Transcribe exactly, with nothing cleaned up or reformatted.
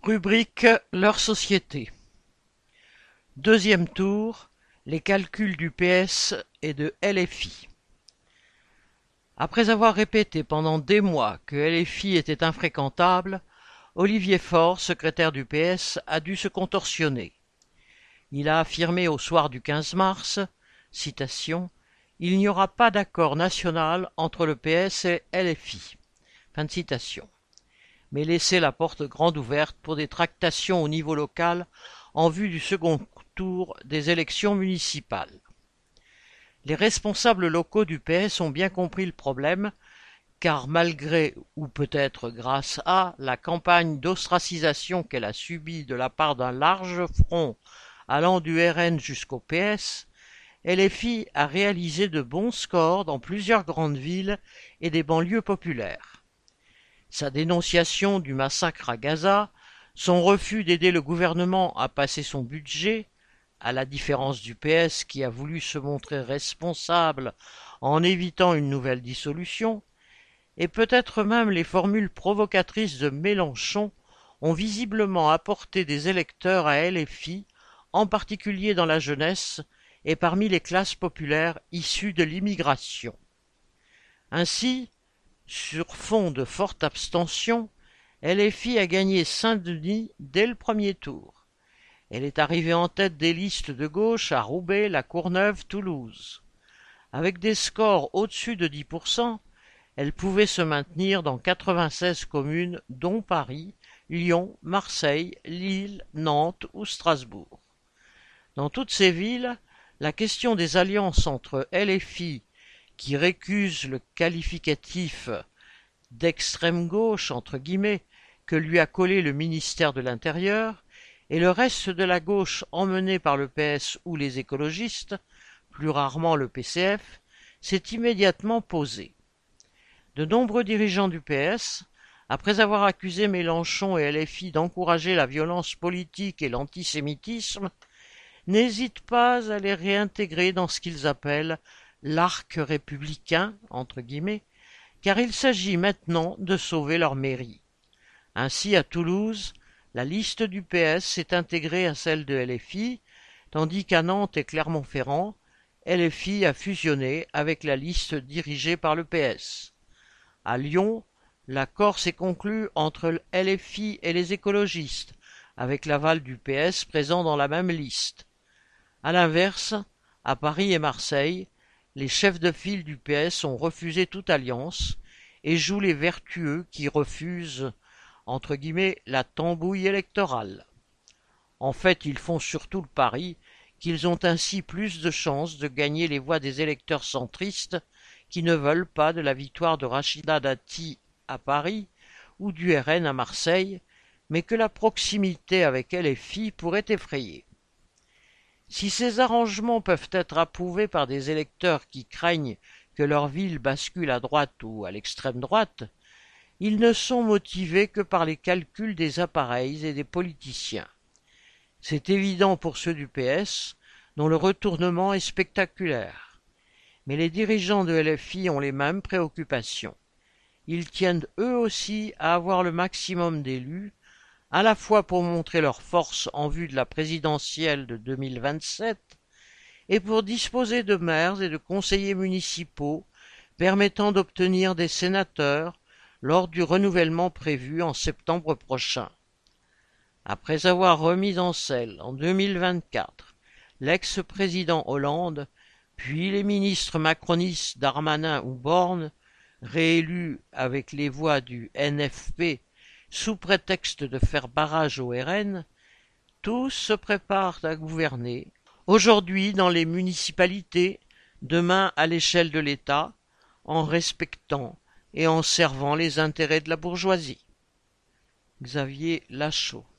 Rubrique leur société. Deuxième tour, les calculs du P S et de L F I. Après avoir répété pendant des mois que L F I était infréquentable, Olivier Faure, secrétaire du P S, a dû se contorsionner. Il a affirmé au soir du quinze mars, citation, « Il n'y aura pas d'accord national entre le P S et L F I ». Fin de citation. Mais laisser la porte grande ouverte pour des tractations au niveau local en vue du second tour des élections municipales. Les responsables locaux du P S ont bien compris le problème, car malgré, ou peut-être grâce à, la campagne d'ostracisation qu'elle a subie de la part d'un large front allant du R N jusqu'au P S, L F I a réalisé de bons scores dans plusieurs grandes villes et des banlieues populaires. Sa dénonciation du massacre à Gaza, son refus d'aider le gouvernement à passer son budget, à la différence du P S qui a voulu se montrer responsable en évitant une nouvelle dissolution, et peut-être même les formules provocatrices de Mélenchon ont visiblement apporté des électeurs à L F I, en particulier dans la jeunesse et parmi les classes populaires issues de l'immigration. Ainsi, sur fond de forte abstention, L F I a gagné Saint-Denis dès le premier tour. Elle est arrivée en tête des listes de gauche à Roubaix, La Courneuve, Toulouse. Avec des scores au-dessus de dix pour cent, elle pouvait se maintenir dans quatre-vingt-seize communes, dont Paris, Lyon, Marseille, Lille, Nantes ou Strasbourg. Dans toutes ces villes, la question des alliances entre L F I, qui récuse le qualificatif d'extrême gauche entre guillemets que lui a collé le ministère de l'Intérieur, et le reste de la gauche emmenée par le P S ou les écologistes, plus rarement le P C F, s'est immédiatement posée. De nombreux dirigeants du P S, après avoir accusé Mélenchon et L F I d'encourager la violence politique et l'antisémitisme, n'hésitent pas à les réintégrer dans ce qu'ils appellent l'arc républicain, entre guillemets, car il s'agit maintenant de sauver leur mairie. Ainsi, à Toulouse, la liste du P S s'est intégrée à celle de L F I, tandis qu'à Nantes et Clermont-Ferrand, L F I a fusionné avec la liste dirigée par le P S. À Lyon, l'accord s'est conclu entre L F I et les écologistes, avec l'aval du P S présent dans la même liste. À l'inverse, à Paris et Marseille, les chefs de file du P S ont refusé toute alliance et jouent les vertueux qui refusent, entre guillemets, la tambouille électorale. En fait, ils font surtout le pari qu'ils ont ainsi plus de chances de gagner les voix des électeurs centristes qui ne veulent pas de la victoire de Rachida Dati à Paris ou du R N à Marseille, mais que la proximité avec L F I pourrait effrayer. Si ces arrangements peuvent être approuvés par des électeurs qui craignent que leur ville bascule à droite ou à l'extrême droite, ils ne sont motivés que par les calculs des appareils et des politiciens. C'est évident pour ceux du P S, dont le retournement est spectaculaire. Mais les dirigeants de L F I ont les mêmes préoccupations. Ils tiennent eux aussi à avoir le maximum d'élus, à la fois pour montrer leur force en vue de la présidentielle de deux mille vingt-sept et pour disposer de maires et de conseillers municipaux permettant d'obtenir des sénateurs lors du renouvellement prévu en septembre prochain. Après avoir remis en selle en deux mille vingt-quatre l'ex-président Hollande, puis les ministres macronistes Darmanin ou Borne, réélus avec les voix du N F P sous prétexte de faire barrage au R N, tous se préparent à gouverner, aujourd'hui dans les municipalités, demain à l'échelle de l'État, en respectant et en servant les intérêts de la bourgeoisie. Xavier Lachaud.